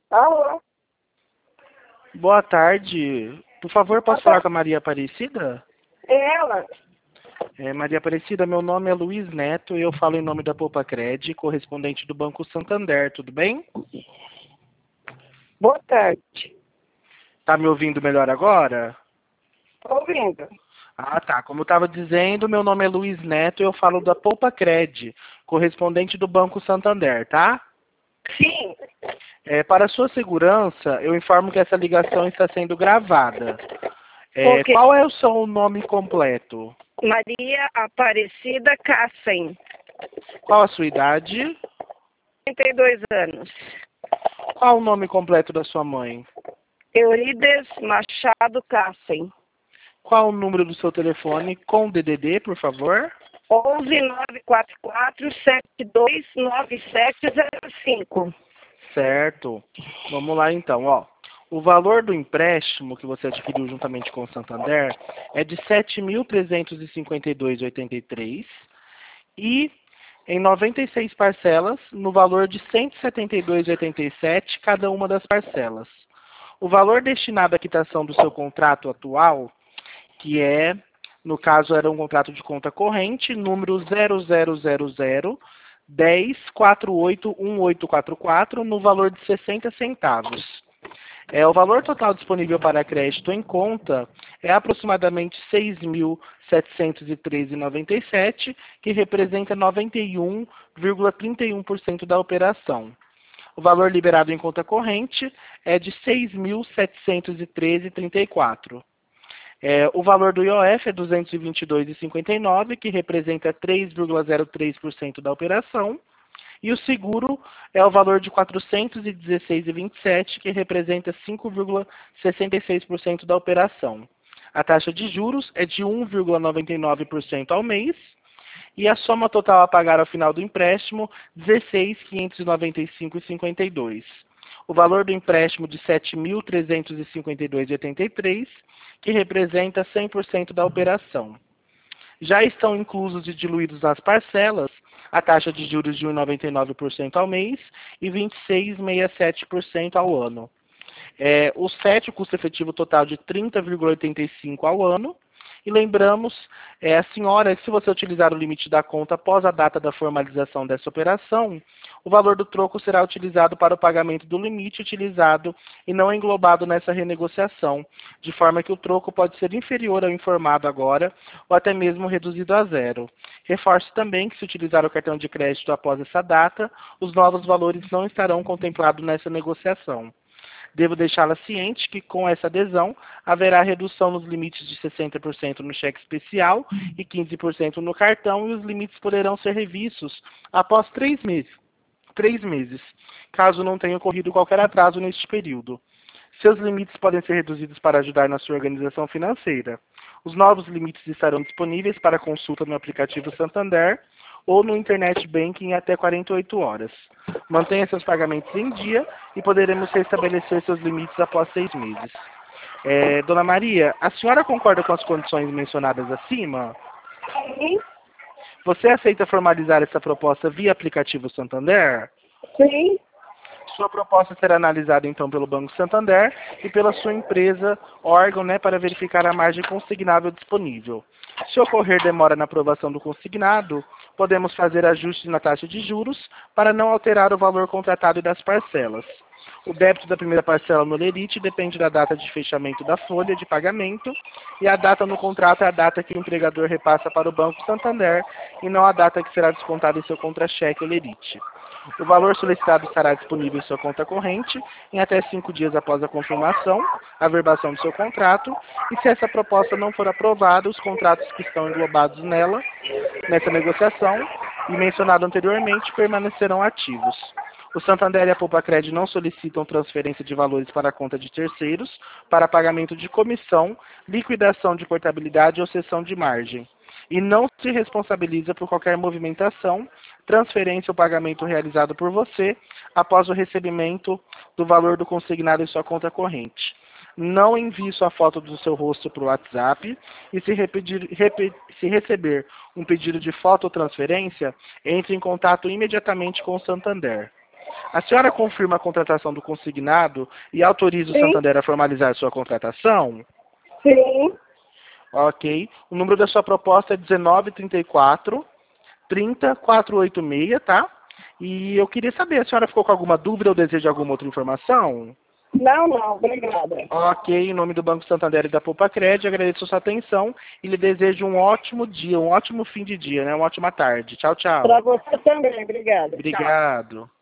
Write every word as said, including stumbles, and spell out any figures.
Alô? Boa tarde. Por favor, posso falar com a Maria Aparecida? É ela? É, Maria Aparecida, meu nome é Luiz Neto e eu falo em nome da Poupa Cred, correspondente do Banco Santander, tudo bem? Boa tarde. Tá me ouvindo melhor agora? Tô ouvindo. Ah, tá. Como eu estava dizendo, meu nome é Luiz Neto e eu falo da Poupa Cred, correspondente do Banco Santander, tá? Sim. É, para sua segurança, eu informo que essa ligação está sendo gravada. É, Ok. qual é o seu nome completo? Maria Aparecida Cassem, Qual a sua idade? trinta e dois anos. Qual o nome completo da sua mãe? Eurides Machado Cassem. Qual o número do seu telefone com D D D, por favor? onze nove quatro quatro sete dois nove sete zero cinco. Certo. Vamos lá então, ó. O valor do empréstimo que você adquiriu juntamente com o Santander é de sete mil trezentos e cinquenta e dois vírgula oitenta e três e em noventa e seis parcelas no valor de cento e setenta e dois vírgula oitenta e sete cada uma das parcelas. O valor destinado à quitação do seu contrato atual, que é, no caso, era um contrato de conta corrente, número zero zero zero zero dez quatro oito um oito quatro quatro, no valor de sessenta centavos. É, o valor total disponível para crédito em conta é aproximadamente seis mil setecentos e treze vírgula noventa e sete, que representa noventa e um vírgula trinta e um por cento da operação. O valor liberado em conta corrente é de seis mil setecentos e treze vírgula trinta e quatro. É, o valor do I O F é duzentos e vinte e dois vírgula cinquenta e nove, que representa três vírgula zero três por cento da operação. E o seguro é o valor de quatrocentos e dezesseis vírgula vinte e sete, que representa cinco vírgula sessenta e seis por cento da operação. A taxa de juros é de um vírgula noventa e nove por cento ao mês. E a soma total a pagar ao final do empréstimo, dezesseis mil quinhentos e noventa e cinco vírgula cinquenta e dois. O valor do empréstimo de sete mil trezentos e cinquenta e dois vírgula oitenta e três, que representa cem por cento da operação. Já estão inclusos e diluídos nas parcelas a taxa de juros de um vírgula noventa e nove por cento ao mês e vinte e seis vírgula sessenta e sete por cento ao ano. É, o S E T, o custo efetivo total de trinta vírgula oitenta e cinco ao ano. E lembramos, é, a senhora, que se você utilizar o limite da conta após a data da formalização dessa operação, o valor do troco será utilizado para o pagamento do limite utilizado e não englobado nessa renegociação, de forma que o troco pode ser inferior ao informado agora ou até mesmo reduzido a zero. Reforço também que, se utilizar o cartão de crédito após essa data, os novos valores não estarão contemplados nessa negociação. Devo deixá-la ciente que, com essa adesão, haverá redução nos limites de sessenta por cento no cheque especial e quinze por cento no cartão, e os limites poderão ser revistos após três meses, três meses, caso não tenha ocorrido qualquer atraso neste período. Seus limites podem ser reduzidos para ajudar na sua organização financeira. Os novos limites estarão disponíveis para consulta no aplicativo Santander ou no Internet Banking em até quarenta e oito horas. Mantenha seus pagamentos em dia e poderemos restabelecer seus limites após seis meses. É, Dona Maria, a senhora concorda com as condições mencionadas acima? Sim. Você aceita formalizar essa proposta via aplicativo Santander? Sim. Sua proposta será analisada então pelo Banco Santander e pela sua empresa, órgão, né, para verificar a margem consignável disponível. Se ocorrer demora na aprovação do consignado, podemos fazer ajustes na taxa de juros para não alterar o valor contratado e das parcelas. O débito da primeira parcela no Lerite depende da data de fechamento da folha de pagamento, e a data no contrato é a data que o empregador repassa para o Banco Santander e não a data que será descontada em seu contra-cheque Lerite. O valor solicitado estará disponível em sua conta corrente em até cinco dias após a confirmação, a averbação do seu contrato, e se essa proposta não for aprovada, os contratos que estão englobados nela, nessa negociação, e mencionado anteriormente, permanecerão ativos. O Santander e a Poupa Cred não solicitam transferência de valores para a conta de terceiros para pagamento de comissão, liquidação de portabilidade ou cessão de margem, e não se responsabiliza por qualquer movimentação, transferência ou pagamento realizado por você após o recebimento do valor do consignado em sua conta corrente. Não envie sua foto do seu rosto para o WhatsApp e, se, repetir, repe, se receber um pedido de foto ou transferência, entre em contato imediatamente com o Santander. A senhora confirma a contratação do consignado e autoriza o Sim. Santander a formalizar a sua contratação? Sim. Ok. O número da sua proposta é dezenove, trinta e quatro, trinta, quatrocentos e oitenta e seis, tá? E eu queria saber, a senhora ficou com alguma dúvida ou deseja alguma outra informação? Não, não, obrigada. Ok, em nome do Banco Santander e da Poupa Cred, agradeço a sua atenção e lhe desejo um ótimo dia, um ótimo fim de dia, né? Uma ótima tarde. Tchau, tchau. Para você também, obrigada. Tchau. Obrigado.